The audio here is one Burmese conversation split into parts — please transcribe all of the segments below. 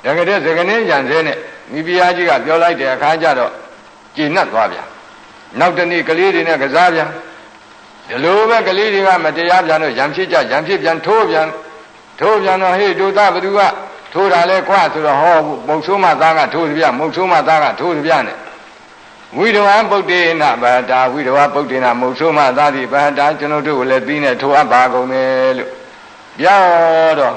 တကယ်တည်းစကနေ့ရန်စဲနဲ့မိဖုရားကြီးကပြောလိုက်တဲ့အခါကျတော့ကျေနပ်သွားပြန်နောက်တနေ့ကလေးတွေနဲ့ကစားပြန်ဒီလိုပဲကလေးတွေကမတရားပြန်တော့ရံဖြစ်ကြရံဖြစ်ပြန်ထိုးပြန်တော့ဟေ့ဒုသဘသူကထိုးတာလဲကွာဆိုတော့ဟောမုတ်ဆိုးမသားကထိုးပြမုတ်ဆိုးမသားကထိုးပြနဲ့ဝိဒဝံပုဒ္ဒေနဗဟတာဝိဒဝပုဒ္ဒေနမုတ်ဆိုးမသားသည်ဗဟတာကျွန်တော်တို့ကိုလည်းပြီးနဲ့ထိုးအပ်ပါကုန်မယ်လို့ပြောတော့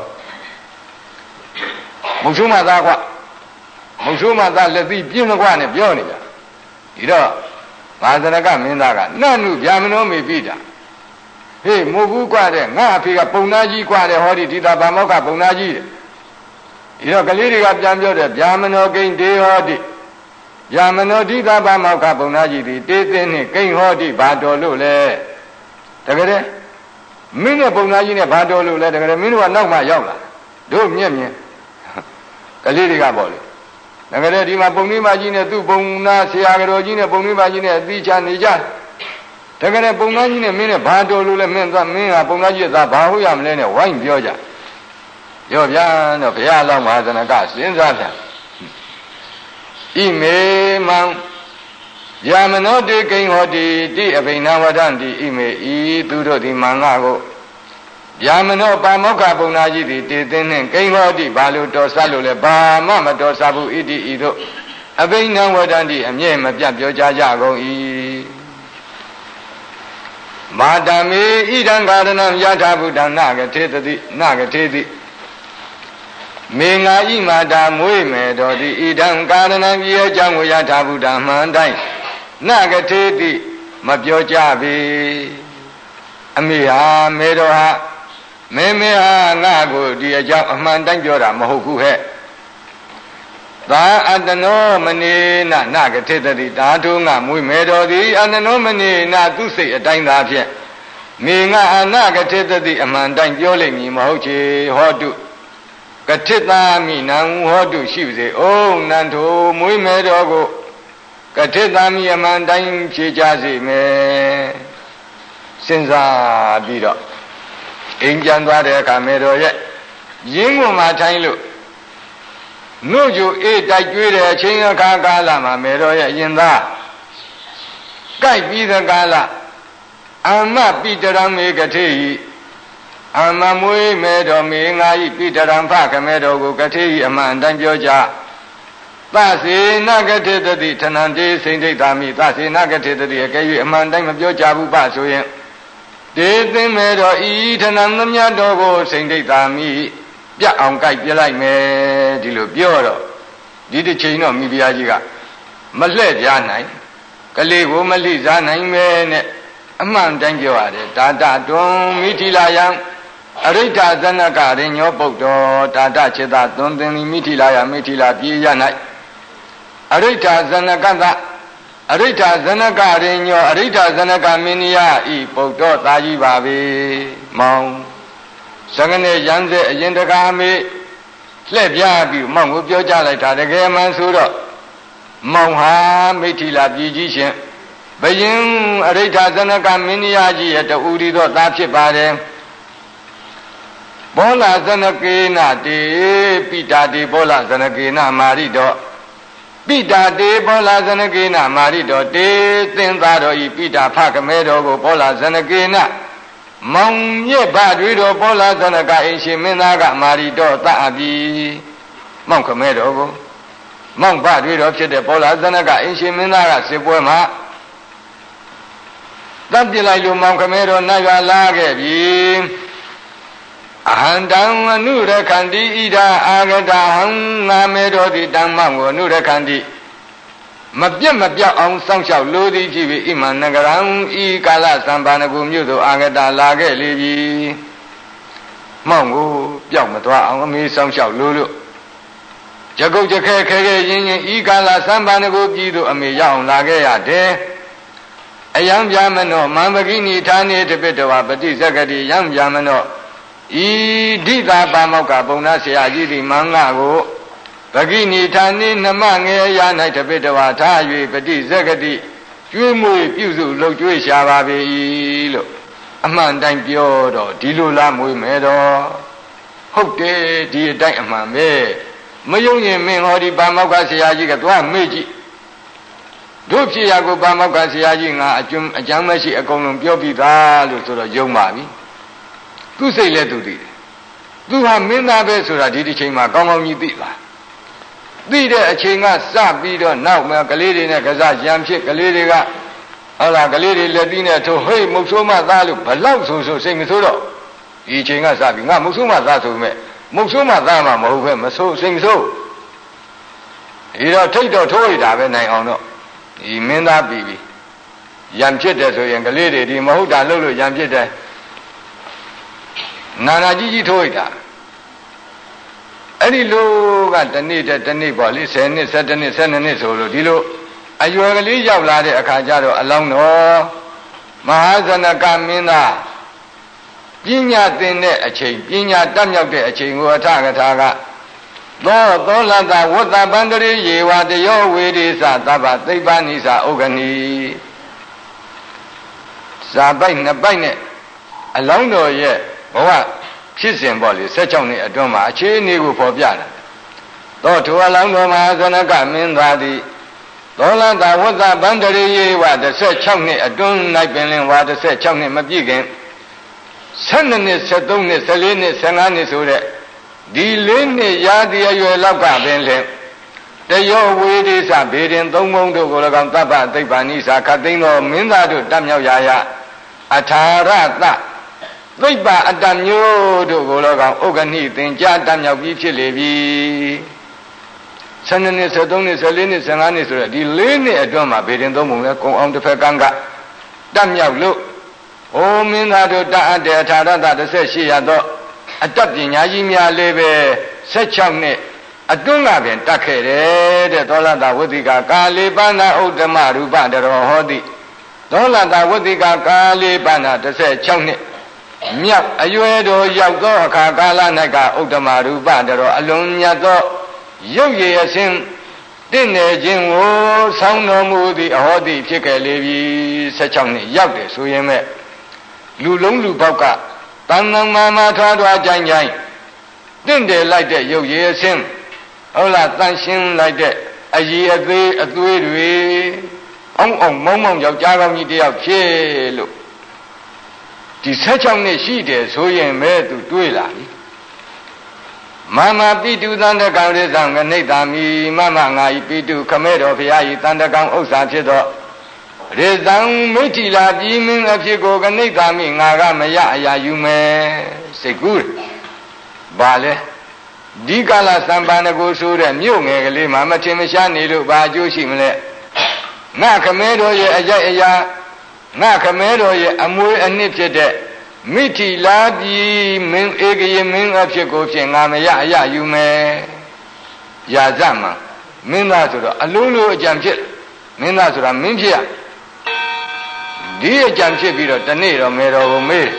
မုတ်ဆိုးမသားကွာမုတ်ဆိုးမသားလက်သီးပြင်းမကွာနဲ့ပြောနေကြဒီတော့ငါဇနကမင်းသားကနတ်နုဗျာမနောမေပိတာဟေးမို့ဘူးကွာတဲ့ငါအဖေကပုံသားကြီးကွာတဲ့ဟောဒီဒီတာဗာမောက္ခပုံသားကြီးတဲ့ဒီတော့ကလေးတွေကပြန်ပြောတယ်ဗျာမနောကိဉ္တေဟောတိဗျာမနောဒီတာဗာမောက္ခပုံသားကြီးဒီတေးသိနှင့်ကိဉ္ဟောတိဘာတော်လို့လဲတကယ်တည်းမင်းနဲ့ပုံသားကြီးနဲ့ဘာတော်လို့လဲတကယ်တည်းမင်းတို့ကနောက်မှရောက်လာတို့မြက်ကလေးတွေကပေါ့လေတကယ်တည်းဒီမှာပုံလေးမကြီးနဲ့သူ့ပုံနာဆရာကတော်ကြီးနဲ့ပုံလေးမကြီးနဲ့အသီးချနေကြတကယ်နဲ့ပုံသားကြီးနဲ့မင်းနဲ့ဘာတော်လို့လဲမင်းကပုံသားကြီးကဘာဟုတ်ရမလဲနဲ့ဝိုင်းပြောကြပြောပြန်တော့ဘုရားလောင်းမဟာဇနကစဉ်းစားပြန်ဣမေမံယမနောတိကိဉ္ဟောတိတိအဘိနဝဒန္တိဣမေဤသူတို့သည်မင်္ဂကိုယမနောပါမောက္ခပုံနာကြီးသည်တေသင်းနှင့်ကိဉ္ဟောတိဘာလို့တော်ဆလို့လဲဘာမှမတော်ဆဘူးဣတိဤတို့အဘိနဝဒန္တိအမြဲမပြတ်ပြောကြကြကုန်၏မာတမေဣဒံကာရဏံယထာဘုဒ္ဓနာဂထေတိနာဂထေတိမေငါဤမာတာမွေးမယ်တော်သည်ဣဒံကာရဏံပြေအကြောင်းကိုယထာဘုဒ္ဓမှန်တိုင်းနာဂထေတိမပြောကြပေအမေဟာမေတော်ဟာမေဟာငါကိုဒီအကြောင်းအမှန်တိုင်းပြောတာမဟုတ်ဘူးဟဲ့သာအတနောမနေနနာဂထေတိဓာတုငါမွေးမယ်တော်သည်အတနောမနေနသူစိတ်အတိုင်းသာဖြင့်မေငါအနာဂထေတိအမှန်တိုင်းပြောလိမ့်မည်မဟုတ်ချေဟောတုကထိတာမိနံဟောတုရှိစေအိုးနန္ထိုမွေးမယ်တော်ကိုကထိတာမိအမှန်တိုင်းဖြေကြစေမယ်စဉ်းစားပြီးတော့အိမ်ပြန်သွားတဲ့အခါမေတော်ရဲ့ရင်းကုန်မှာထိုင်လို့နှုတ်ကြိုအေးတိုက်ကျွေးတဲ့အချိန်အခါကာလမှာမေတော်ရဲ့ရင်သားကြိုက်ပြီးတဲ့ကာလအမပိတရံမေကထေဟိအမမွေးမေတော်မေငါဤပိတရံဖခမေတော်ကိုကထေဟိအမှန်တိုင်းပြောကြသစေနကထေတတိထဏံတေစိမ့်ဒိဋ္ဌာမိသစေနကထေတတိအကဲ၍အမှန်တိုင်းမပြောကြဘူးပါဆိုရင်တေသင်မေတော်ဤထဏံသမြတ်တော်ကိုစိမ့်ဒိဋ္ဌာမိပြတ်အောင်ကြိုက်ပြလိုက်မယ်ဒီလိုပြောတော့ဒီတစ်ချိန်တော့မိဖုရားကြီးကမလှည့်ပြားနိုင်ကလေးကိုမလိစားနိုင်ပဲနဲ့အမှန်တိုင်းပြောရတယ်တာတတွန်မိထီလာယံအရိဋ္ဌဇနကရိညောပုတ်တော်တာတจิตသွန်သင်မိထီလာယမိထီလာပြေရ၌အရိဋ္ဌဇနကတအရိဋ္ဌဇနကရိညောအရိဋ္ဌဇနကမင်းယဤပုတ်တော်သာကြီးပါပဲမောင်စကနဲ့ရန်စေအရင်တကားမေလှည့်ပြပြီးမောင်ကိုပြောကြလိုက်တာတကယ်မှန်ဆိုတော့မောင်ဟာမိထီလာပြည်ကြီးရှင်ဘယင်အရိဋ္ဌဇနကမင်းကြီးရဲ့တူရီသောသားဖြစ်ပါတယ်ဘောလာဇနကေနတေပိတာတေဘောလာဇနကေနမာရိတောပိတာတေဘောလာဇနကေနမာရိတောတေသင်္သာတော်ဤပိတာဖကမဲတော်ကိုဘောလာဇနကေနမောင်မြက်ဗတွေတော်ဘောလာဇနကအင်ရှင်မင်းသားကမာရိတောသအပြီမောင်ခမဲတော်ကိုမောင်ဗတွေတော်ဖြစ်တဲ့ဘောလာဇနကအင်ရှင်မင်းသားကစစ်ပွဲမှာတပ်ပြလိုက်လို့မောင်ခမဲတော်နတ်ရွာလာခဲ့ပြီအဟန္တံအနုရခန္တိဣဒာအာဂတဟံငါမေတော်သည်တမ္မကိုအနုရခန္တိမပြတ်မပြောက်အောင်စောင့်ရှောက်လိုသည်ဖြစ်ပြီးဣမနဂရံဤကာလသံဘာနကုမြို့သို့အာဂတလာခဲ့လေပြီမောင်ကိုပြောက်မသွားအောင်အမေစောင့်ရှောက်လို့ကြကုတ်ကြခဲခဲခဲရင်းရင်းဤကာလသံဘာနကုပြည်သို့အမေရောက်အောင်လာခဲ့ရတယ်အယံဗျာမနောမံပကိနိဌာနေတပိတဝပฏิဇဂတိယံဗျာမနောဤဒိတာပါမောက္ခပုံနာဆရာကြီးသည်မင်္ဂကိုပကိနိဌာနေနမငယ်ရာ၌တပိတဝထား၍ပฏิဇဂတိကျွေးမွေပြုစုလှုပ်ကြွေးရှာပါပေ၏လို့အမှန်တိုင်းပြောတော့ဒီလိုလားမွေးမယ်တော့ဟုတ်တယ်ဒီအတိုင်းအမှန်ပဲမယုံရင်မင်းဟောဒီပါမောက္ခဆရာကြီးကသွားမေ့ကြည့်တို့ဖြစ်ရကိုပါမောက္ခဆရာကြီးငါအကျမ်းမရှိအကုန်လုံးပြောပြီးသားလို့ဆိုတော့ယုံပါပြီသူစိတ်လည်းသူသိတယ်သူဟာမင်းသားပဲဆိုတာဒီတစ်ချိန်မှာကောင်းကောင်းကြီးသိပါသိတဲ့အချိန်ကစပြီးတော့နောက်မှကလေးတွေနဲ့ကစားရံဖြစ်ကလေးတွေကဟုတ်လားကလေးတွေလက်သီးနဲ့ထိုးဟေးမုတ်ဆိုးမသားလို့ဘလောက်ဆိုစိတ်မဆိုးတော့ဒီအချိန်ကစပြီးငါမုတ်ဆိုးမသားဆိုမဲ့မုတ်ဆိုးမသားမှမဟုတ်ပဲမဆိုးစိတ်မဆိုးဒီတော့ထိတ်တော့ထိုးရတာပဲနိုင်အောင်တော့ဒီမင်းသားပြီရံဖြစ်တယ်ဆိုရင်ကလေးတွေဒီမဟုတ်တာလုပ်လို့ရံဖြစ်တယ်နာနာကြီးထိုးရတာအဲ့ဒီလိုကတနေ့တနေ့ပေါ့လေ10နှစ်17နှစ်12နှစ်ဆိုလို့ဒီလိုအရွယ်ကလေးရောက်လာတဲ့အခါကျတော့အလောင်းတော်မဟာဇနကမင်းသားပညာသင်တဲ့အချိန်ပညာတတ်မြောက်တဲ့အချိန်ကိုအထကထာကသောလတဝတ္တပန္တရိယေဝတယောဝေရိသသဗ္ဗသိပ္ပနိသဥဂဏီဇာပိုက်နှစ်ပိုက်နဲ့အလောင်းတော်ရဲ့ဘဝဖြစ်စဉ်ပေါ့လေ16နှစ်အတွင်းမှာအခြေအနေကိုဖော်ပြတာသောထိုအလောင်းတော်မဟာဇနကမင်းသားသည်သောလတဝတ္တပန္တရိယေဝ16နှစ်အတွင်း၌ပင်လင်ဝါ16နှစ်မပြည့်ခင်12နှစ်13နှစ်14နှစ်15နှစ်ဆိုတဲ့ဒီ4နှစ်ရာသီအရွယ်လောက်ကပင်လင်တယောဝေဒိသဘေရင်သုံးဘုံတို့ကို၎င်းသဗ္ဗသိပ္ပနိစာခတ်သိမ်းသောမင်းသားတို့တတ်မြောက်ရာယအထာရတသိပ္ပအတ္တမျိုးတို့ကို၎င်းဥက္ကဏိသင်ကြားတတ်မြောက်ပြီးဖြစ်လေပြီ12နှစ်13နှစ်14နှစ်15နှစ်ဆိုတဲ့ဒီ4နှစ်အတွင်းမှာဘေရင်သုံးဘုံလဲကုံအောင်တစ်ဖက်ကန်းကတတ်မြောက်လို့အိုမင်းသားတို့တတ်အပ်တဲ့အထာရတ18ရသောအတ္တပညာကြီးများလေးပဲ16နှစ်အတွင်းကပင်တတ်ခဲ့တယ်တဲ့သောလတဝတ္တိကကာလေပန္နဥဒ္ဓမရူပတရောဟောတိသောလတဝတ္တိကကာလေပန္န16နှစ်မြောက်အရွယ်တော်ရောက်သောအခါကာလ၌ကဥဒ္ဓမရူပတရောအလွန်မြတ်သောရုပ်ရည်အစဉ်တင့်နေခြင်းကိုဆောင်းတော်မူသည့်အဟောတိဖြစ်ခဲ့လေပြီ16နှစ်ရောက်တယ်ဆိုရင်မဲ့လူလုံးလူပေါက်ကတန်တန်မာမာထွားထွားကြိုင်ကြိုင်တင့်တယ်လိုက်တဲ့ရုပ်ရည်အစဉ်ဟုတ်လားတန်ရှင်းလိုက်တဲ့အည်အသေးအသွေးတွေအောင်အောင်မောင်းမောင်းယောက်ျားကောင်းကြီးတယောက်ဖြစ်လို့ဒီ16နှစ်ရှိတယ်ဆိုရင်ပဲသူတွေးလာပြီမမပိတုတန္တကံရိသံငနိတ္တာမိမမငါဤပိတုခမဲတော်ဘုရားဤတန္တကံဥစ္စာဖြစ်သောရိသံမိဋ္ဌိလာပြည်မင်းအဖြစ်ကိုငနိတ္တာမိငါကမရအရာယူမယ်စိတ်ကူးဘာလဲဒီကာလစံပန္နကိုဆိုတဲ့မြို့ငယ်ကလေးမှာမထင်မရှားနေလို့ဘာအကျိုးရှိမလဲငါခမဲတော်ရဲ့အကြိုက်အရာငါခမဲတော်ရဲ့အမွေအနှစ်ဖြစ်တဲ့မိထီလာပြည်မင်းဧကရေမင်းအဖြစ်ကိုဖြင့်ငါမရအရယူမယ်ရာဇမမင်းသားဆိုတော့အလုံးလုံးအကြံဖြစ်မင်းသားဆိုတာမင်းဖြစ်ရဒီအကြံဖြစ်ပြီးတော့တနေ့တော့မေတော်ကိုမေး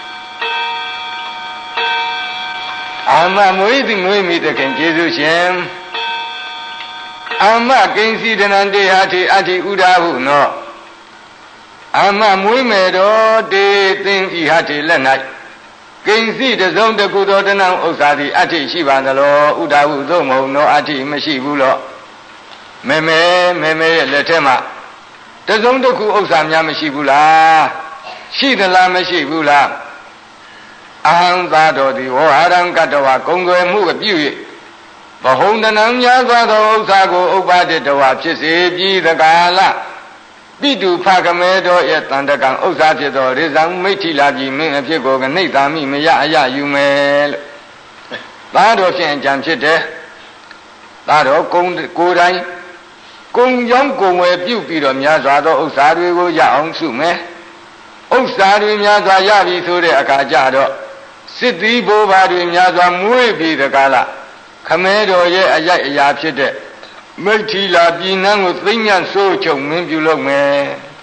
အာမမွေးသည်မွေးမိတခင်ကျေးဇူးရှင်အာမကိဉ္စီတနံတေဟာတိအတ္တိဥဒဟုနောအာမမွေးမယ်တော်တေသင်ဤဟာတိလက်၌ကိဉ္စီတစုံတကုသောတဏံဥစ္စာသည်အတ္တိရှိပါသလောဥဒဟုသို့မဟုတ်နောအတ္တိမရှိဘူးလောမေမေရဲ့လက်ထဲမှာတစုံတခုဥစ္စာများမရှိဘူးလားရှိသလားမရှိဘူးလားအဟံသာတော်သည်ဝဟာရံကတ္တဝကုံွယ်မှုအပြု၍ဘဟုံတနံများစွာသောဥစ္စာကိုဥပ္ပါတိတဝဖြစ်စေပြီးသကာလပိတုဖကမဲတော်ရဲ့တန်တကံဥစ္စာဖြစ်သောရိဇံမိဋ္ဌိလာပြည်မင်းအဖြစ်ကိုနိဋ္ဌာမိမရအရယူမယ်လို့သားတော်ဖြင့်အကြံဖြစ်တယ်သားတော်ကိုယ်တိုင်ကုံကြောင်းကုံဝယ်ပြုပြီးတော့များစွာသောဥစ္စာတွေကိုရအောင်စုမယ်ဥစ္စာတွေများစွာရပြီဆိုတဲ့အခါကျတော့စစ်သည်ဘိုးဘာတွေများစွာမွေးပြီးတကားလားခမဲတော်ရဲ့အရိုက်အရာဖြစ်တဲ့မိဋ္ဌိလာပြည်နှံကိုသိမ့်ညံ့ဆိုးချုပ်မင်းပြုလုပ်မယ်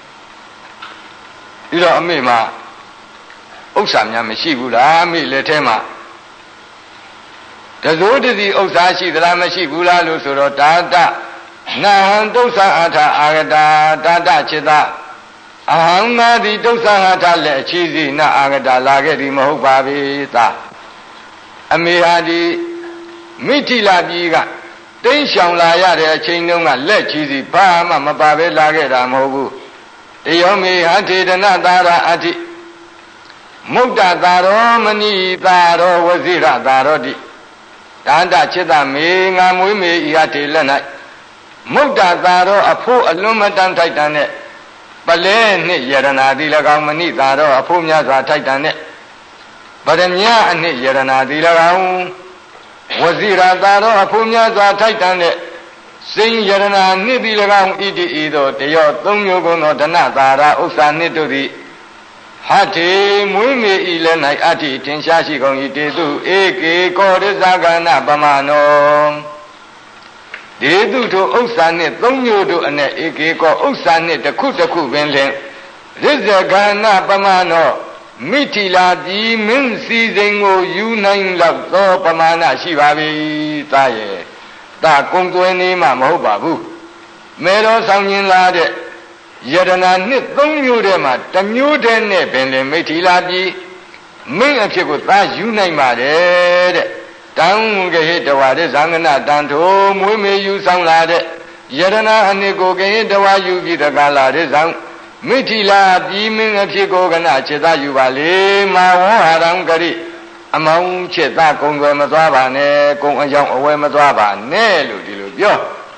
ပြီးတော့အမေမှာဥစ္စာများမရှိဘူးလားအမေလက်ထဲမှာတစိုးတစီဥစ္စာရှိသလားမရှိဘူးလားလို့ဆိုတော့တာတနာဟံတုစ္ဆအာထအာဂတာတာတจิตအဟံငါသည်တုစ္ဆအာထလက်အချီးစီနာအာဂတာလာခဲ့သည်မဟုတ်ပါပေသာအမေဟာဒီမိထီလာပြည်ကတိန့်ရှောင်လာရတဲ့အချိန်တုန်းကလက်ချီစီဘာမှမပါပဲလာခဲ့တာမဟုတ်ဘူးတယောမေဟထေဒနာသာရအထိမုဒ္ဒသာရောမဏိသာရောဝဇိရသာရောတိတန္တจิตမေငါမွေးမေဤအထေလက်၌မုဒ္ဒသာရောအဖို့အလွန်မတန်ထိုက်တန်တဲ့ပလဲနှင့်ယရနာတိ၎င်းမဏိသာရောအဖို့များစွာထိုက်တန်တဲ့ဗရမ ्या အနှင့်ယရနာတိ၎င်းဝဇိရသာရောအဖို့များစွာထိုက်တန်တဲ့စိန်ယရနာနှင့်တိ၎င်းဣတိဤသို့တယောသုံးမျိုးကုန်သောဒနသာရဥစ္စာနှင့်တို့သည်ဟထေမွေးမေဤလည်း၌အတ္တိထင်ရှားရှိကုန်၏တေတုဧကေကောရဇဂနာပမနောတေတုထိုဥစ္စာနှင့်သုံးမျိုးတို့အ내ဧကေကောဥစ္စာနှင့်တစ်ခုတစ်ခုပင်လင်ရဇဂနာပမနောမိထီလာပြည်မင်းစည်းစိမ်ကိုယူနိုင်လောက်သောပမာဏရှိပါပြီသားရဲ့တာကုံသွဲနေမှမဟုတ်ပါဘူးမေတော်ဆောင်ရင်လာတဲ့ယရနာနှစ်သုံးမျိုးတည်းမှာတစ်မျိုးတည်းနဲ့ပင်လေမိထီလာပြည်မင်းအဖြစ်ကိုသားယူနိုင်ပါတယ်တဲ့တံကဟိတဝါတဲ့ဇံငနာတန်ထိုမွေးမေယူဆောင်လာတဲ့ယရနာအနှစ်ကိုကဟိတဝါယူပြီးတကားလာတဲ့ဇံမိထီလာပြည်မင်းအဖြစ်ကိုကနာจิตယူပါလေမာဝဟရံဂရိအမောင်းจิตကုံွယ်မသွားပါနဲ့ကုံအကြောင်းအဝဲမသွားပါနဲ့လို့ဒီလိုပြော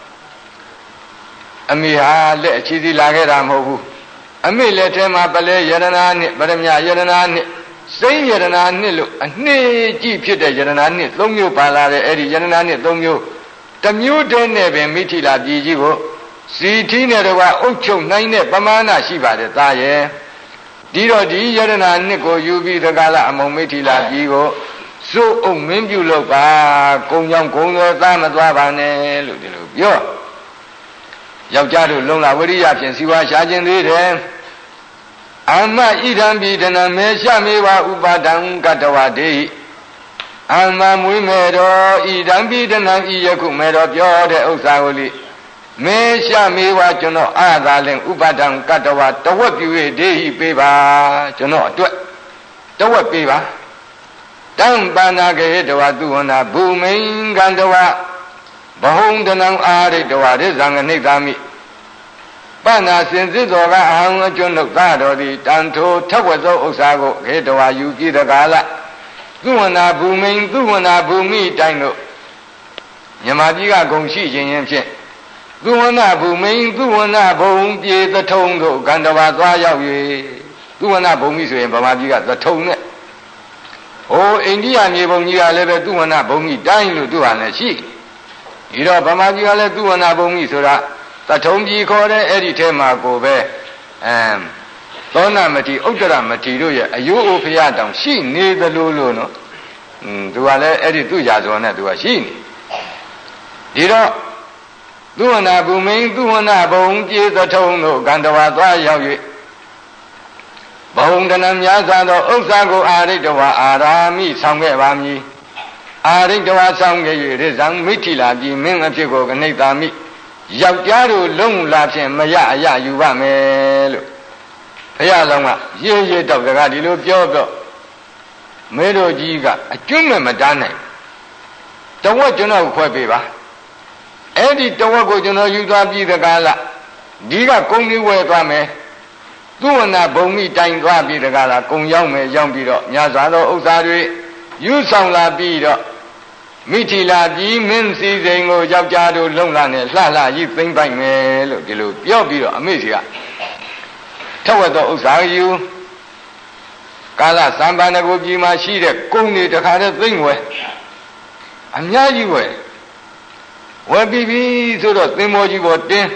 အမေဟာလက်အခြေစီလာခဲ့တာမဟုတ်ဘူးအမေလက်ထဲမှာပလဲယရနာနဲ့ဗရမ ्या ယရနာနဲ့စိမ့်ယရနာနဲ့လို့အနှစ်ကြည့်ဖြစ်တဲ့ယရနာနဲ့သုံးမျိုးပါလာတဲ့အဲ့ဒီယရနာနဲ့သုံးမျိုးတစ်မျိုးတည်းနဲ့ပင်မိထီလာပြည်ကြီးကိုစီထီးနဲ့တော့အုပ်ချုပ်နိုင်တဲ့ပမာဏရှိပါတယ်သားရဲ့ဒီတော့ဒီယရနာနှစ်ကိုယူပြီးတကားလားအမုံမိထီလာပြည်ကိုစိုးအုပ်မင်းပြုလုပ်ပါကုံကြောင့်ဂုံတော်သားမသွားပါနဲ့လို့ဒီလိုပြောယောက်ျားတို့လုံလာဝိရိယဖြင့်စီဝါရှာခြင်းသေးတယ်အမဣဒံပိဒနာမေရှမေဝဥပါဒံကတဝတေဟိအမမွေးမေတော်ဣဒံပိဒနာဤယခုမေတော်ပြောတဲ့ဥစ္စာကိုလေမေရှမေဝကျွန်တော်အာသာလင်ဥပါဒံကတဝတဝက်ပြု၍ဒေဟိပေးပါကျွန်တော်အတွက်တဝက်ပေးပါတံပါဏဂေတဝသူဝနာဘူမိန်ကံတဝဘဟုံတနံအာရိတဝရိဇံငနိသာမိပဏ္ဏစင်စစ်တော်ကအဟံအကျွန်းတို့သားတော်သည်တန်ထိုထက်ဝက်သောဥစ္စာကိုခေတဝါယူကြည့်တကားလားသူဝနာဘူမိန်သူဝနာဘူမိတိုင်းတို့မြမကြီးကဂုံရှိခြင်းရင်ဖြင့်သူဝနာဘူမိန်သူဝနာဘုံပြေသထုံတို့ကန္တဝါသွားရောက်၍သူဝနာဘုံမိဆိုရင်ဗမာပြည်ကသထုံနဲ့ဟိုအိန္ဒိယမြေပုံကြီးကလည်းပဲသူဝနာဘုံမိတိုင်းလို့သူဟာလည်းရှိဒီတော့ဗမာပြည်ကလည်းသူဝနာဘုံမိဆိုတာသထုံပြည်ခေါ်တဲ့အဲ့ဒီထဲမှာကိုပဲသောဏမတိဥတ္တရမတိတို့ရဲ့အယိုးအိုဖရာတောင်ရှိနေသလိုလို့နော်သူကလည်းအဲ့ဒီသူ့ရာဇောနဲ့သူကရှိနေဒီတော့သူဝနာဘူမိန်သူဝနာဘုံပြေသထုံတို့ကန္တဝါသွားရောက်၍ဘုံတဏများစွာသောဥစ္စာကိုအာရိတဝါအာရာမိဆောင်ခဲ့ပါမည်အာရိတဝါဆောင်ခဲ့၍ရဇံမိထီလာပြည်မင်းအဖြစ်ကိုကနေသာမိယောက်ျားတို့လုံးလာဖြင့်မရအရယူပါမယ်လို့ဘုရားလောင်းကရေးရေးတော့တကားဒီလိုပြောတော့မဲတော်ကြီးကအကျွမ်းမဲ့မတားနိုင်တဝက်ကျွန်တော်ခွဲပေးပါအဲ့ဒီတဝက်ကိုကျွန်တော်ယူသွားပြီးတကားလားဒီကကုံလေးဝဲသွားမယ်သူဝနာဘုံမိတိုင်သွားပြီးတကားလားကုံရောက်မယ်ရောက်ပြီးတော့ညစွာသောဥစ္စာတွေယူဆောင်လာပြီးတော့မိထီလာပြည်မင်းစည်းစိမ်ကိုယောက်ျားတို့လုံလာနဲ့လှလှကြီးသိမ့်ပိုက်မယ်လို့ဒီလိုပြောပြီးတော့အမေစီကထက်ဝက်သောဥစ္စာယူကာလစံပန္နကိုပြည်မှာရှိတဲ့ကုန်းတွေတခါတည်းသိမ့်ဝဲအများကြီးဝဲဝဲပြီးပြီဆိုတော့သင်္ဘောကြီးပေါ်တင်း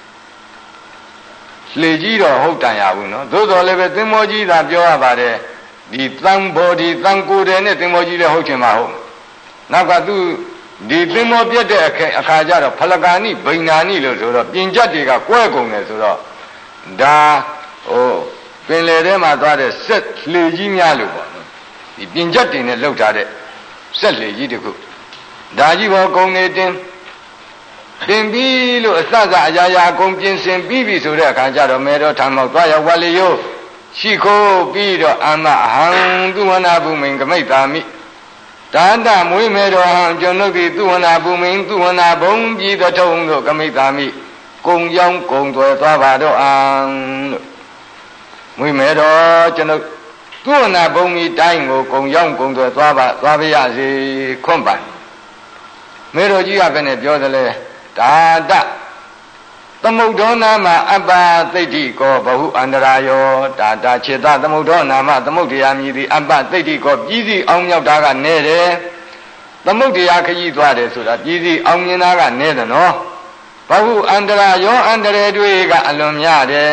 လေကြီးတော့ဟုတ်တန်ရဘူးနော်သို့တော်လည်းပဲသင်္ဘောကြီးသာပြောရပါတယ်ဒီသံဘောဒီသံကိုယ်တယ်နဲ့သင်္ဘောကြီးလည်းဟုတ်ချင်ပါဟုတ်နောက်ကသူဒီသင်္ဘောပြတ်တဲ့အခါကျတော့ဖလကာနိဗိညာနိလို့ဆိုတော့ပြင်ကျက်တွေကကွဲကုန်တယ်ဆိုတော့ဒါဟိုပင်လယ်ထဲမှာသွားတဲ့ဆက်လှေကြီးများလို့ပေါ့နော်ဒီပြင်ကျက်တွေနဲ့လှုပ်ထားတဲ့ဆက်လှေကြီးတခုဒါကြီးပေါ်ကုန်းနေတင်ပြီးလို့အစစအရာရာအကုန်ပြင်ဆင်ပြီးပြီဆိုတဲ့အခါကျတော့မဲတော်ထံမောက်သွားရောက်ဝါလျိုးရှိခိုးပြီးတော့အမအဟံသူဝနာဘုမိန်ကမိတ်သာမိ Tanda mui mero jonuki tuana booming tuana bong ji the tongue kamitami kung young kung to a tabado ang mui mero jonuk tuana bongi tango kung young kung to a tabayazi compa mero gia bene jodale tada Tamudona ma abba teti ko bahu andarayo tata cheta tamudona ma tamudiyami di abba teti ko bizi ongရောက်တာကနဲတယ်သမုဒ္ဒရာခကြီးသွားတယ်ဆိုတာပြည်စီအောင်မြင်တာကနဲတယ်နော်ဘာဟုအန္တရာယောအန္တရေတွေကအလွန်များတယ်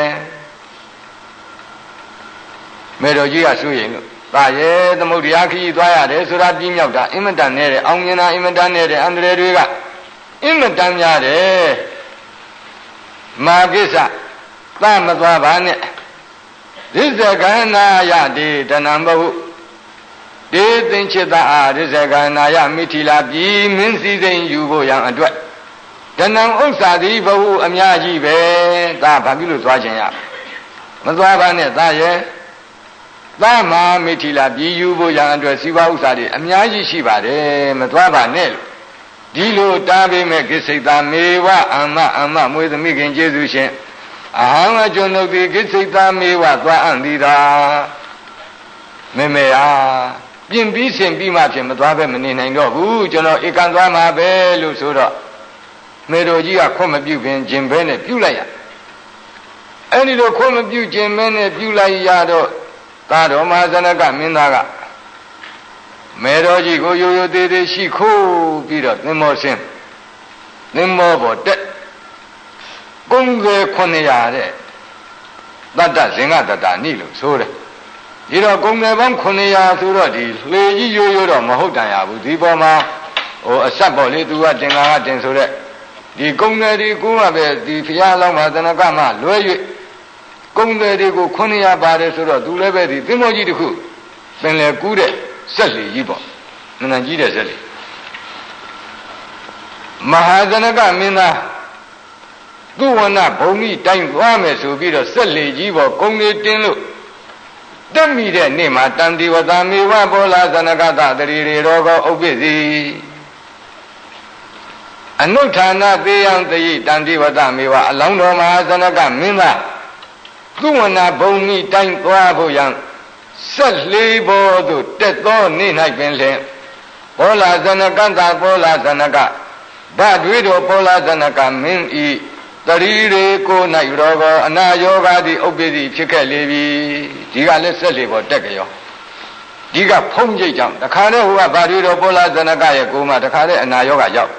မေတော်ကြီးကဆိုရင်လို့ဒါရဲ့သမုဒ္ဒရာခကြီးသွားရတယ်ဆိုတာပြီးမြောက်တာအင်မတန်နဲတယ်အောင်မြင်တာအင်မတန်နဲတယ်အန္တရေတွေကအင်မတန်များတယ်မာကိစ္စသမသွားပါနဲ့ရစ္ဆကနာယတိတဏံဘဟုဒေသင်္ချတအာရစ္ဆကနာယမိထီလာပြည်မင်းစည်းစိမ်ယူဖို့ရန်အတွက်တဏံဥစ္စာတိဘဟုအများကြီးပဲဒါဘာဖြစ်လို့သွားခြင်းရမသွားပါနဲ့ဒါရဲ့သာမာမိထီလာပြည်ယူဖို့ရန်အတွက်စီဝါဥစ္စာတွေအများကြီးရှိပါတယ်မသွားပါနဲ့လို့ဒီလိုတားပေးမဲ့ကိစိတာမေဝအမ္မမွေသမီးခင်ကျေးဇူးရှင်အဟံအကျွန်ုပ်ဒီကိစိတာမေဝသွားအံ့သည်သာမေမေအားပြင်ပြီးရှင်ပြီးမှဖြင့်မသွားပဲမနေနိုင်တော့ဘူးကျွန်တော်ဧကန်သွားမှာပဲလို့ဆိုတော့မေတော်ကြီးကခွင့်မပြုခင်ခြင်းပဲနဲ့ပြုလိုက်ရအဲ့ဒီလိုခွင့်မပြုခြင်းပဲနဲ့ပြုလိုက်ရတော့သာတော်မဟာဇနကမင်းသားကမေတော်ကြီးကိုရိုးရိုးသေးသေးရှိခိုးပြီးတော့သင်္ဘောဆင်းသင်္ဘောပေါ်တက်ကုန်းွယ်900တဲ့တတ္တဇင်္ဂတတနိလို့ဆိုတယ်ဒီတော့ကုန်းွယ်ပေါင်း900ဆိုတော့ဒီလှေကြီးရိုးရိုးတော့မဟုတ်တန်ရဘူးဒီပေါ်မှာဟိုအဆက်ပေါ်လေသူကတင်ကတင်ဆိုတဲ့ဒီကုန်းွယ်တွေကိုကပဲဒီဖရာလောင်းမှာသနကမှလွဲ၍ကုန်းွယ်တွေကို900ပါတယ်ဆိုတော့သူလည်းပဲဒီသင်္ဘောကြီးတစ်ခုပင်လေကူးတဲ့ဆက်လီကြီးပေါ့နန်းကြီးတဲ့ဆက်လီမဟာဇနကမင်းသားသူဝနဘုံကြီးတိုင်းသွားမယ်ဆိုပြီးတော့ဆက်လီကြီးပေါ့ကုန်းလေးတင်းလို့တက်မိတဲ့နေ့မှာတန်တိဝတာမေဝဘောလာဇနကတတရီရေရောကောဥပ္ပစီအနုဌာနသေယံတယိတန်တိဝတာမေဝအလောင်းတော်မဟာဇနကမင်းသားသူဝနဘုံကြီးတိုင်းသွားဖို့ရန်ဆက်လေးဘောသို့တက်သောနေ့၌ပင်လျှင်ဘောလာဇနကတဘောလာဇနကဗတွေတော်ဘောလာဇနကမင်းဤတရီရေကို၌ရောကောအနာယောဂသည်ဥပ္ပစီဖြစ်ခဲ့လေပြီဒီကလည်းဆက်လေးဘောတက်ကြရောဒီကဖုံးကြိတ်ကြောင့်တခါတည်းဟိုကဗတွေတော်ဘောလာဇနကရဲ့ကိုယ်မှာတခါတည်းအနာယောဂရောက်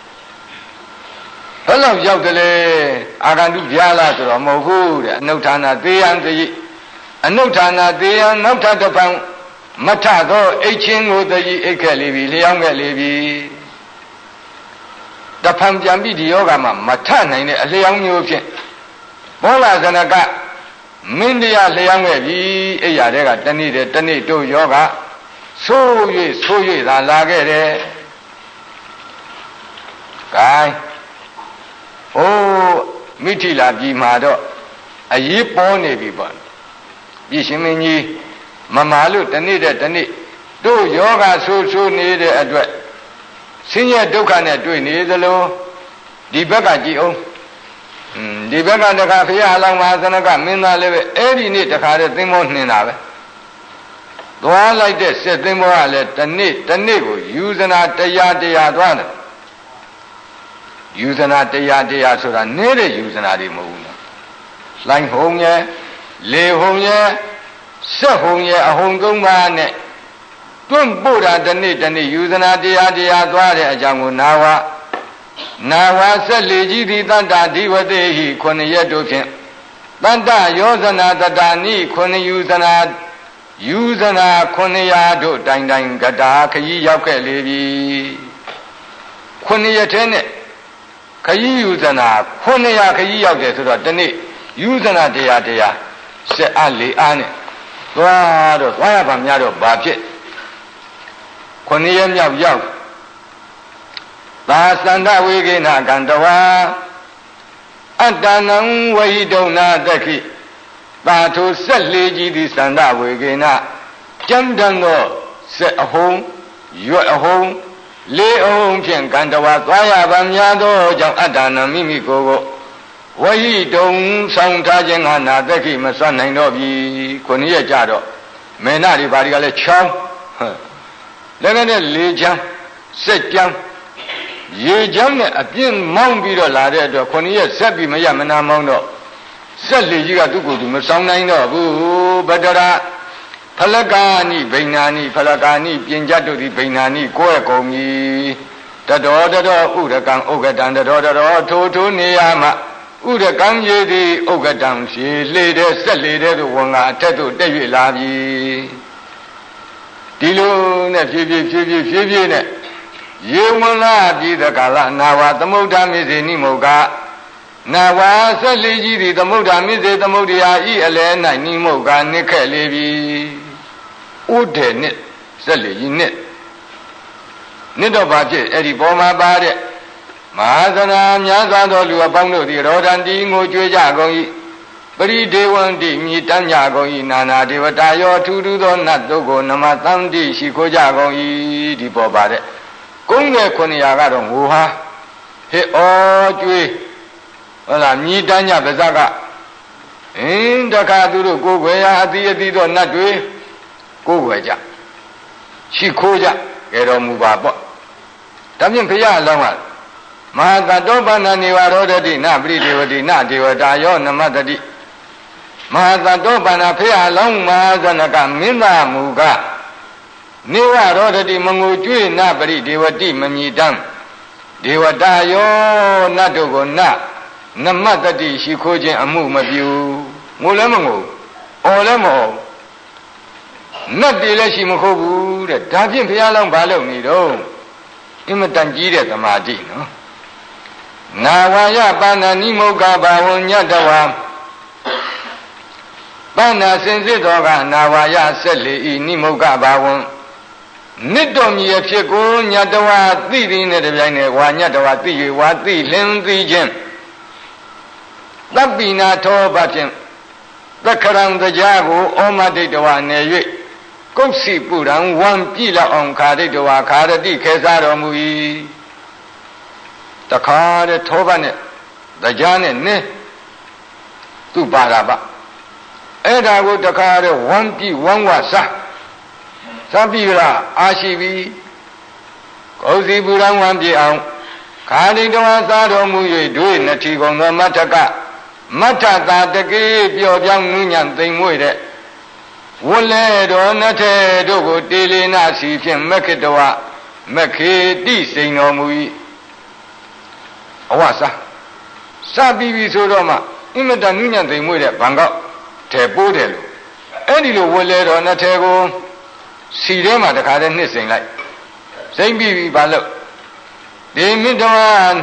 ဘယ်လောက်ရောက်တယ်လဲအာဂန္တုဗျာလားဆိုတော့မဟုတ်ဘူးတဲ့အနုဌာဏသေယံတယိအနုဌာဏသေယံနောက်ထပ်တစ်ဖန်မထသောအိတ်ချင်းကိုတကြီးအိတ်ခဲ့လေပြီလျောင်းခဲ့လေပြီတဖန်ပြန်ပြီးဒီယောဂမှာမထနိုင်တဲ့အလျောင်းမျိုးဖြင့်ဘောလာဇနကမင်းတရားလျောင်းခဲ့ပြီအိယာတဲ့ကတနေ့တို့ယောဂဆိုး၍သာလာခဲ့တယ် gain ဟိုးမိထီလာပြည်မှာတော့အရေးပေါ်နေပြီပေါ့ပြည်ရှင်မင်းကြီးမမာလို့တနေ့တို့ယောဂဆိုးနေတဲ့အတွက်ဆင်းရဲဒုက္ခနဲ့တွေ့နေသလိုဒီဘက်ကကြည်အောင်ဒီဘက်ကတခါဖရာလောင်းမဟာဇနကမင်းသားလည်းပဲအဲ့ဒီနေ့တခါတည်းသင်္ဘောနှင်တာပဲသွားလိုက်တဲ့စစ်သင်္ဘောကလည်းတနေ့ကိုယူဇနာ100သွားတယ်ယူဇနာ100ဆိုတာနေတဲ့ယူဇနာတွေမဟုတ်ဘူးနော်လိုင်းဟုံရဲ့လေဟုံရဲ့ဆက်ဟုံရဲ့အဟုံ3ပါးနဲ့တွန့်ပို့တာတနေ့ယူဇနာ100သွားတဲ့အကြောင်းကိုနာဝါဆက်လေကြီးသည်တတ္တဓိဝတေဟိ9ရက်တို့ဖြင့်တတ္တယောဇနာတတနိ9ယူဇနာ900တို့တိုင်ကတာခကြီးရောက်ခဲ့လေပြီ9ရက်ထဲနဲ့ခကြီးယူဇနာ900ခကြီးရောက်တယ်ဆိုတော့တနေ့ယူဇနာ100ဆက်အားလေအားနဲ့သွားရပါများတော့ဘာဖြစ်9ရက်မြောက်ရောက်သာသန္တဝေကိနကံတဝါအတ္တနံဝဟိတုံနာတခိသာထုဆက်လေကြီးသည်သန္တဝေကိနကြမ်းတမ်းသောဆက်အဟုံရွတ်အဟုံလေးအုံဖြင့်ကံတဝါသွားရပါများသောကြောင့်အတ္တနာမိမိကိုယ်ကိုဝဟိတုံဆောင်ထားခြင်းကနာသက်ခိမစွန့်နိုင်တော့ပြီခုနှစ်ရက်ကြတော့မေနတွေဘာတွေကလဲချောင်းလည်းနဲ့လေချမ်းစက်ချမ်းရေချမ်းနဲ့အပြင်းမောင်းပြီးတော့လာတဲ့အတွက်ခုနှစ်ရက်ဆက်ပြီးမရမနာမောင်းတော့ဆက်လေကြီးကသူ့ကိုယ်သူမဆောင်နိုင်တော့ဘူးဗတရာဖလကာနိဗိညာနိဖလကာနိပြင်ကြတို့သည်ဗိညာနိကိုယ်ကုန်ပြီတတော်တတော်ဥရကံဥက္ကတံတတော်တတော်ထိုနေရမှာဥရကံရေသည်ဥက္ကတံရှည်လေတဲ့ဆက်လေတဲ့သို့ဝန်ကအထက်သို့တက်၍လာပြီဒီလိုနဲ့ဖြည်းဖြည်းနဲ့ရေဝင်လာပြီးတဲ့ကာလနာဝသမုဒ္ဒမေဇေနိမုတ်ကနာဝဆက်လေကြီးသည်သမုဒ္ဒမေဇေသမုဒ္ဒရာဤအလဲ၌နိမုတ်ကနစ်ခဲ့လေပြီဥဒေနဲ့ဆက်လေကြီးနဲ့တော့ဘာဖြစ်အဲ့ဒီပေါ်မှာပါတဲ့မဟာသနာများစွာသောလူအပေါင်းတို့သည်ရောဒန်တီငိုကြွေးကြကုန်၏ပရိဒေဝန္တိမြည်တမ်းကြကုန်၏နာနာဒေဝတာယောထူးထူးသောနတ်တို့ကိုနမသံတိရှိခိုးကြကုန်၏ဒီပေါ်ပါတဲ့ကုန်းငယ်900ကတော့ငိုဟာဟစ်ဩကြွေးဟုတ်လားမြည်တမ်းကြပါဇက်ကတခါသူတို့ကိုယ်ွယ်ရာအသီးသောနတ်တွေကိုယ်ွယ်ကြရှိခိုးကြကြတော်မူပါပေါ့ဒါဖြင့်ဘုရားအလောင်းကမဟာတတောပန္နနေဝရောဒတိနပရိဒေဝတိနဒေဝတာယောနမတတိမဟာတတောပန္နဘုရားအလောင်းမဟာဇနကမင်းသားမူကနေဝရောဒတိမငိုကြွေးနပရိဒေဝတိမမြည်တမ်းဒေဝတာယောနတ်တို့ကိုနမတတိရှိခိုးခြင်းအမှုမပြုငိုလည်းမငိုအော်လည်းမအော်နတ်တွေလည်းရှိမခိုးဘူးတဲ့ဒါဖြင့်ဘုရားလောင်းဘာလုပ်နေတော့အင်မတန်ကြီးတဲ့သမာဓိနော်နာဝါယပါဏာနိမုတ်ကဘာဝညတဝါပါဏာစင်စစ်တော်ကနာဝါယဆက်လေဤနိမုတ်ကဘာဝနစ်တော်မြည်ဖြစ်ကိုညတဝါသိသည်နဲ့တပြိုင်နက်ဝါညတဝါသိ၍ဝါသိလင်းသိခြင်းသဗ္ဗိနာထောပဖြင့်သက္ခရံတရားကိုဩမဒိတဝါနယ်၍ကုက္စီပုရံဝံပြည့်လောက်အောင်ခါဒိတဝါခါရတိခေစားတော်မူ၏တခါတဲ့ထောပနဲ့တရားနဲ့နင်းသူပါတာပါအဲ့ဒါကိုတခါတဲ့ဝံပြည့်ဝံဝစားပြီးလားအာရှိပြီကုက္စီပုရံဝံပြည့်အောင်ခါဒိတဝါစားတော်မူ၍တို့နတိကုံသောမထကမထတာတကေပျော်ပြောင်းနူးညံ့သိမ်မွေ့တဲ့ဝလဲတော်နထေတို့ကိုတေလေနာစီဖြင့်မက္ခိတဝမက္ခေတိစိန်တော်မူ၏အဝစပြီးပြီဆိုတော့မှအင်မတန်နူးညံ့သိမ်မွေ့တဲ့ဘန်ကောက်ထဲပိုးတယ်လို့အဲ့ဒီလိုဝလဲတော်နထေကိုစီထဲမှာတခါတည်းနှစ်စိန်လိုက်စိန်ပြီးပြီဘာလို့ဒီမိတဝ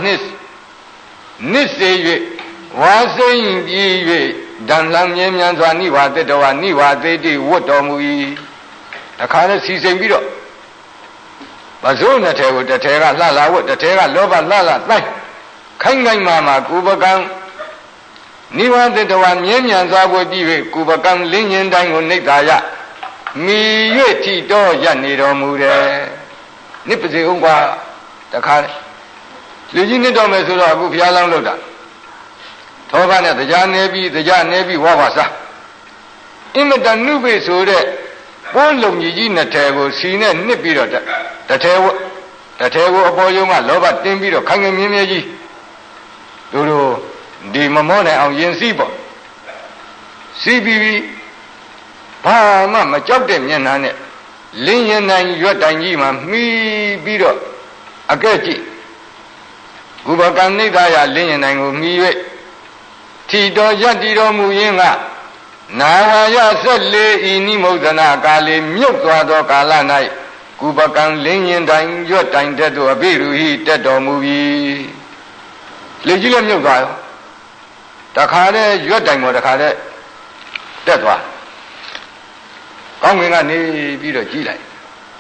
နှစ်စေ၍ဝါစိန်ပြီး၍ဒံလံမြဲမြန်းစွာနိဝါတတဝနိဝါသေတိဝတ်တော်မူ၏တခါနဲ့စီစိန်ပြီးတော့ပဇုနှစ်ထဲကိုတစ်ထဲကလှလာဝတ်တစ်ထဲကလောဘလှလာတိုင်းခိုင်မာကုပကံနိဝါတတဝမြဲမြန်းစွာဝတ်ပြီး၍ကုပကံလင်းရင်တိုင်းကိုနှိပ်သာရမိ၍ထီတော်ရနေတော်မူတယ်နိပစေအောင်ကွာတခါလူကြီးနှစ်တော်မယ်ဆိုတော့အခုဘုရားလောင်းလို့တာသောဘနဲ့တရားနေပြီးဝါပါစားအင်မတန်နုပိဆိုတဲ့ပိုးလုံကြီးကြီးနှစ်ထဲကိုစီနဲ့နှစ်ပြီးတော့တထဲကိုအပေါ်ယုံကလောဘတင်းပြီးတော့ခိုင်ခိုင်မြဲမြဲကြီးတို့ဒီမမောနိုင်အောင်ရင်စီးပေါ့စီးပြီးဘာမှမကြောက်တဲ့မျက်နှာနဲ့လင်းရင်နိုင်ရွက်တိုင်ကြီးမှာမှီးပြီးတော့အကဲ့ကြည့်ကုဘကံနိဒာယလင်းရင်နိုင်ကိုမှီ၍ထီတော်ရတ္တိတော်မူရင်းကနာဝါယဆက်လေဤနိမုဒနာကာလေမြုပ်သွားသောကာလ၌ကုပကံလင်းရင်တိုင်ရွတ်တိုင်တဲ့သို့အဘိရူဟိတက်တော်မူပြီလေကြီးလည်းမြုပ်သွားရောတခါတည်းရွတ်တိုင်ပေါ်တခါတည်းတက်သွားကောင်းကင်ကနေပြီးတော့ကြည့်လိုက်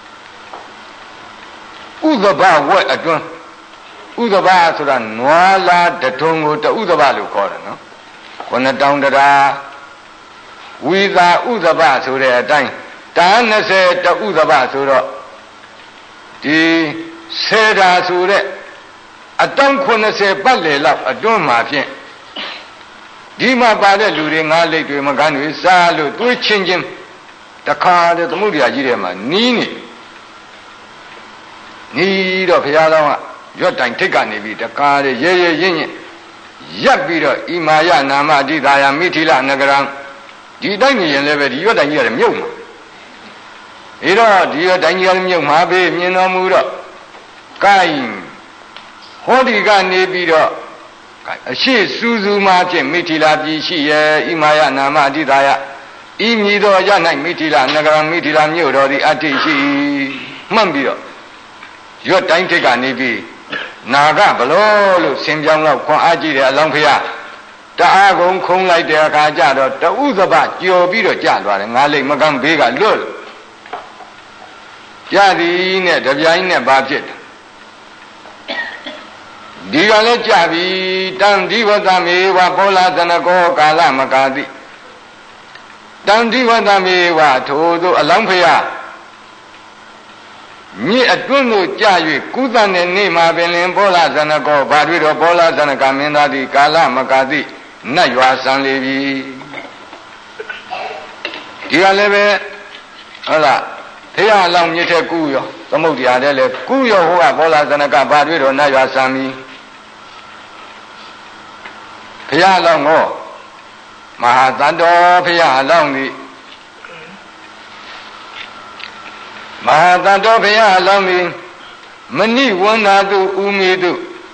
ဥဒဘဝက်အတွန်းဥဒဘဆိုတာနွားလားတထုံကိုတဥဒဘလို့ခေါ်တယ်နော်ခုနှစ်တောင်တရားဝိသာဥဒဘဆိုတဲ့အတိုင်းတာ20တဥဒဘဆိုတော့ဒီစေတာဆိုတဲ့အတောင်း80ပတ်လေလောက်အတွန်းမှာဖြင့်ဒီမှာပါတဲ့လူတွေငါးလိတ်တွေမကန်းတွေစားလို့တွေးချင်းချင်းတခါတည်းသမုဒ္ဒရာကြီးထဲမှာနီးတော့ဘုရားတော်ကရွတ်တိုင်ထိတ်ကနေပြီးတခါတည်းရဲရဲရင့်ရင့်ရပ်ပြီးတော့ဣမာယနာမအဓိသာယမိထီလနဂရံဒီတိုင်းနေရင်လည်းပဲဒီရွတ်တိုင်ကြီးရတယ်မြုပ်မှာအဲတော့ဒီရွတ်တိုင်ကြီးရတယ်မြုပ်မှာပဲမြင်တော်မူတော့ကိုင်းဟောဒီကနေပြီးတော့အရှိစူးစူးမှဖြင့်မိထီလာပြည်ရှိရဲ့ဣမာယနာမအဓိသာယဤမည်သောရ၌မိထီလာနဂရမိထီလာမြို့တော်သည်အတ္တိရှိမှတ်ပြီးတော့ရွတ်တိုင်းထိတ်ကနေပြီးနာကဘလို့လို့ဆင်ပြောင်းတော့ခွန်အားကြည့်တယ်အလောင်းဖျားတအားကုန်ခုံးလိုက်တဲ့အခါကျတော့တဥသဘကြော်ပြီးတော့ကြသွားတယ်ငါးလိမ့်မကန်းဘေးကလွတ်ကြသည်နဲ့တပြိုင်နဲ့ဘာဖြစ်တယ်ဒီကလည်းကြပြီတံဒီဝတမေဝဘောလာသနကောကာလမကာတိတံဒီဝတမေဝထိုသို့အလောင်းဖျားမြစ်အတွန်းတို့ကြ၍ကုသတဲ့နေ့မှာပင်လင်ဘောလာဇနကောဘာတွေ့တော့ဘောလာဇနကမင်းသားသည်ကာလမကာတိနတ်ရွာဆံလေပြီဒီကလည်းပဲဟုတ်လားဖျားအလောင်းမြစ်ထက်ကူးရောသမုဒ္ဒရာတဲ့လေကူးရောဟိုကဘောလာဇနကဘာတွေ့တော့နတ်ရွာဆံပြီဖျားအလောင်းကိုမဟာသတ္တောဖျားအလောင်းသည်မဟာတ္တဘုရားအလောင်းသည်မဏိဝန္နာတုဥမေတု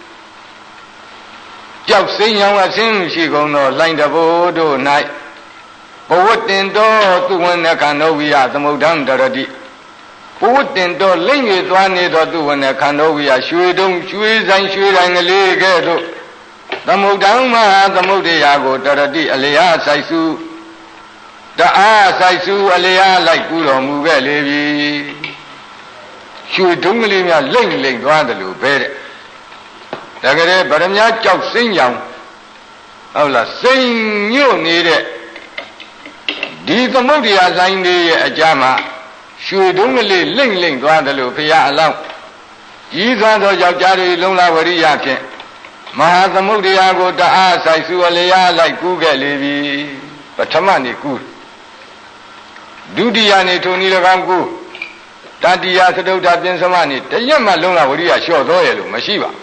ကြောက်စိမ်ရောင်အစင်းရှိကုန်သောလိုင်းတဘိုးတို့၌ဘဝတ္တင်တော်သူဝနခန္ဓောဝိယသမုဒ္ဒံတရတိဘဝတ္တင်တော်လိမ့်၍သွားနေသောသူဝနခန္ဓောဝိယရွှေတုံးရွှေဆိုင်ရွှေတိုင်းကလေးကဲ့သို့သမုဒ္ဒံမဟာသမုဒ္ဒရာကိုတရတိအလျားဆိုင်စုတအားဆိုင်စုအလျားလိုက်ကူတော်မူခဲ့လေပြီရွှေတုံးကလေးများလိမ့်သွားတယ်လို့ပဲတဲ့တကယ်ဗရမ ्या ကြောက်စိမ့်ရောင်ဟုတ်လားစိမ့်ညွတ်နေတဲ့ဒီသမုဒ္ဒရာဆိုင်လေးရဲ့အကြမ်းမှာရွှေတုံးကလေးလိမ့်သွားတယ်လို့ဘုရားအလောင်းကြီးသွားသောယောက်ျားတွေလုံလာဝရိယဖြင့်မဟာသမုဒ္ဒရာကိုတအားဆိုင်စုအလျားလိုက်ကူးခဲ့လေပြီပထမနေ့ကူးဒုတိယနေ့ထုံဤ၎င်းကူးတတိယသတုဒ္ဓပြင်းစမနေ့တရက်မှလုံးလာဝရိယလျှော့သောရဲ့လို့မရှိပါ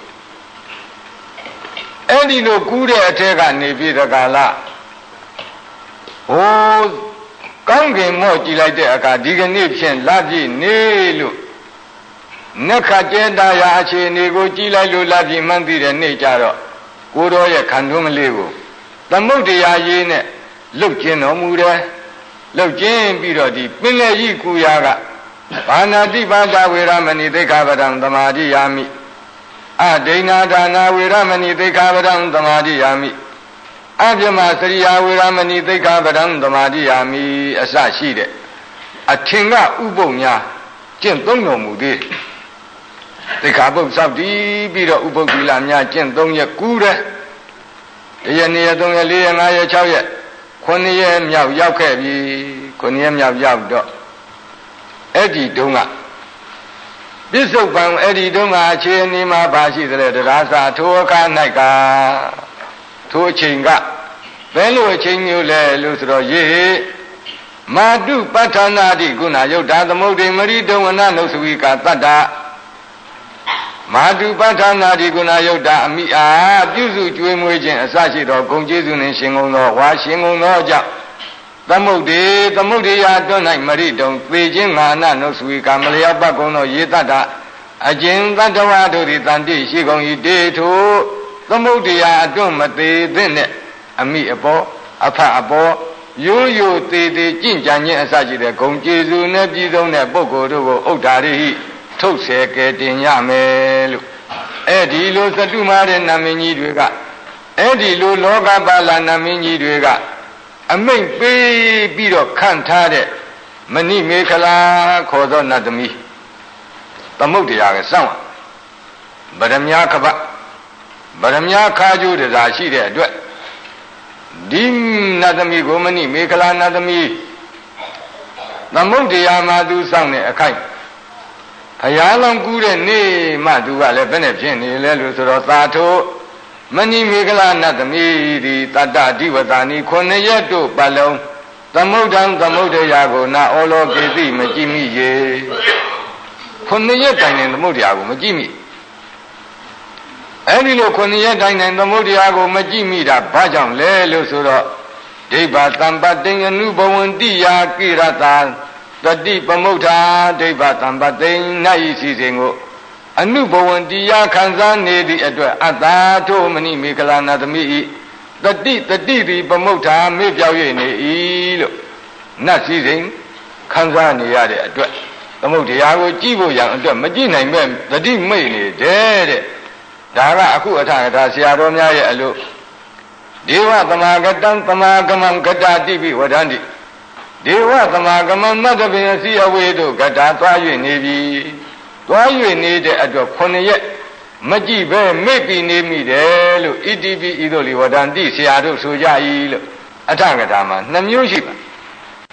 အဲ့ဒီလိုကူးတဲ့အထက်ကနေပြီးတကာလဟိုကောင်းကင်မော့ကြည့်လိုက်တဲ့အခါဒီကနေ့ဖြင့်လပြည့်နေလို့နက္ခကျဲတာရာအခြေအနေကိုကြည့်လိုက်လို့လပြည့်မှန်းသိတဲ့နေ့ကြတော့ကိုတော်ရဲ့ခန္ဓာမလေးကိုသမုဒ္ဒရာရေးနဲ့လှုပ်ကျင်တော်မူတယ်လှုပ်ကျင်းပြီးတော့ဒီပင်လေကြီးကူရာကဘာနာတိပါဒဝေရမဏိသိက္ခာပဒံသမာဓိယာမိအဒိဏဒါနာဝေရမဏိသိက္ခာပဒံသမာဓိယာမိအပြမစရိယာဝေရမဏိသိက္ခာပဒံသမာဓိယာမိအစရှိတဲ့အထင်ကဥပုပ်များကျင့်သုံးတော်မူသည်သိက္ခာပုဒ်စောက်တည်ပြီးတော့ဥပုပ်သီလများကျင့်သုံးရက်ကူးတယ်တရက်နေ့ရက်သုံးရက်လေးရက်ငါးရက်၆ရက်9ရက်မြောက်ရောက်ခဲ့ပြီ9ရက်မြောက်ရောက်တော့အဲ့ဒီတုန်းကပစ္စုပန်အဲ့ဒီတုန်းကအခြေအနေမှာပါရှိတဲ့တရားစာထိုအခါ၌ကထိုအချိန်ကဘယ်လိုအချိန်မျိုးလဲလို့ဆိုတော့ယေမာတုပဋ္ဌာနာတိကုဏယုတ်တာသမုဒ္ဒေမရိတုံဝနနုသဝိကာတတ္တမာတုပဋ္ဌာနာတိကုဏယုတ်တာအမိအားပြုစုကျွေးမွေးခြင်းအစရှိသောဂုဏ်ကျေးဇူးနှင့်ရှင်ကုန်သောဝါရှင်ကုန်သောကြောင့်သမုဒ္ဒေရာတွန်း၌မရိတုံသေခြင်းငါနနုသဝိကာမလျောပတ်ကုန်သောယေတ္တအကျဉ်တတ္တဝါတို့သည်တန်တိရှိကုန်၏တေထိုသမုဒ္ဒရာအတွန်းမသေးသင့်နဲ့အမိအပေါ်အဖအပေါ်ရိုးရိုးသေးသေးကြင့်ကြံခြင်းအစရှိတဲ့ဂုံကျေစုနဲ့ပြည်စုံတဲ့ပုဂ္ဂိုလ်တို့ကိုဥဒ္ဒါရိဟိထုတ်ဆဲကဲတင်ရမယ်လို့အဲ့ဒီလိုသတ္တုမာတဲ့နာမည်ကြီးတွေကအဲ့ဒီလိုလောကပါဠနာမည်ကြီးတွေကအမိန့်ပေးပြီးတော့ခန့်ထားတဲ့မဏိမေခလာခေါ်သောနတ်သမီးသမုဒ္ဒရာကစောင့်ဗရမ ्या ခပဗရမ ्या ခါကျိုးတရားရှိတဲ့အတွက်ဒီနတ်သမီးကိုမဏိမေခလာနတ်သမီးသမုဒ္ဒရာမှာသူစောင့်တဲ့အခိုက်ဘုရားလောင်းကူးတဲ့နေ့မှသူကလည်းဘယ်နဲ့ဖြစ်နေလဲလို့ဆိုတော့သာထုမဏိမေခလာနတ်သမီးသည်တတ္တဓိဝတာနိ9ရက်တို့ပတ်လုံးသမုဒ္ဒံသမုဒ္ဒရာကိုနာဩလောကေတိမကြည့်မိရေ9ရက်တိုင်နေသမုဒ္ဒရာကိုမကြည့်မိအဲ့ဒီလို9ရက်တိုင်နေသမုဒ္ဒရာကိုမကြည့်မိတာဘာကြောင့်လဲလို့ဆိုတော့ဒိဗ္ဗသံပတိအနုဘဝန္တိယာကိရတာတတိပမုဋ္ဌာဒိဗ္ဗသံပတိနတ်ဤစီစဉ်ကိုအနုဘဝန္တိယာခံစားနေသည့်အတွက်အတ္တာထိုမဏိမေခလာနာသမီးဤတတိသည်ပမုဋ္ဌာမေ့ပြောက်၍နေ၏လို့နတ်စီစဉ်ခံစားနေရတဲ့အတွက်သမုဒ္ဒရာကိုကြည့်ဖို့ရန်အတွက်မကြည့်နိုင်မဲ့တတိမိတ်နေတယ်တဲ့ဒါကအခုအထကထာဆရာတော်များရဲ့အလို့ဒေဝသမာဂတံသမာဂမံဂတတိပိဝဒန္တိဒေဝသမာဂမံမတ္တပင်အစီအဝေတို့ဂတသွား၍နေပြီသွား၍နေတဲ့အတွက်9ရက်မကြည့်ပဲမိတ်ပြီးနေမိတယ်လို့ဣတိပိဣတို့လီဝဒန္တိဆရာတို့ဆိုကြ၏လို့အထကထာမှာ2မျိုးရှိပါ